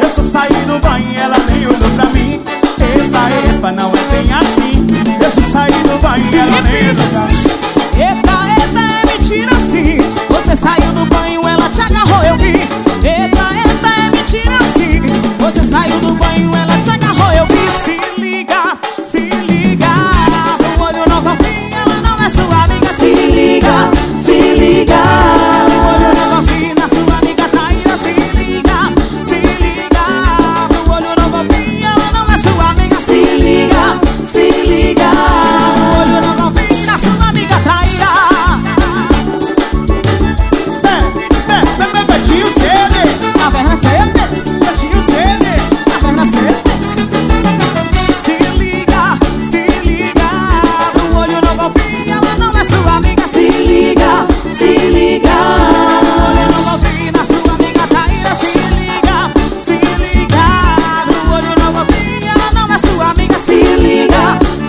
só saí do banho, ela nem olhou pra mim. Epa, epa, não é bem assim. Eu só saí do banho, ela nem olhou pra mim. Epa, epa, é mentira sim. Você saiu do banho, ela te agarrou, eu vi. Epa, epa, é mentira sim. Você saiu do banho, ela te agarrou, eu vi. Se liga, o olho não confia, ela não é sua amiga. Se liga, o olho não confia, na sua amiga traíra. Se liga, o olho não confia, ela não é sua amiga. Se liga, o olho não confia, na sua amiga traíra. Betinho CD, Na perna certeza, Betinho CD. na perna certeza. Se liga, o olho não confia, ela não é sua amiga. Se liga, o olho não confia, na sua amiga traíra. Se liga, o olho não confia, ela não é sua amiga. Se liga,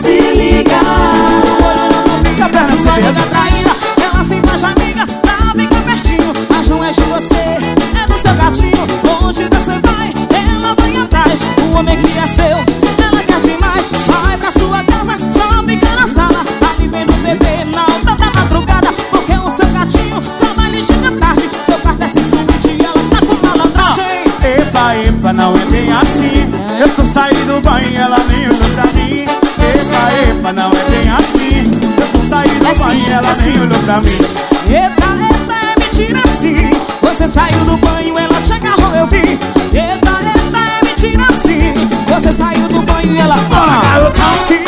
o olho não confia, na sua amiga traíra. Ela se faz amiga, pra ficar pertinho, mas não é de você, é do seu gatinho. Onde você vai, ela vai atrás. O homem que é seu, ela quer demais. Vai pra sua casa, só fica na sala. Tá vivendo bebê na alta da madrugada, porque o seu gatinho trabalha e chega tarde. Seu quarto é sem suíte e ela tá com malandragem. Epa, epa, não é bem assim. Eu só saí do banho, ela nem olhou pra mim. Epa, epa, não é bem assim. Eu só saí do banho, ela nem olhou pra mim. Epa, epa, é mentira sim. Você saiu do banho, ela te agarrou, eu vi. Epa, é mentira sim. Você saiu do banho e ela... Bora, garotão. Se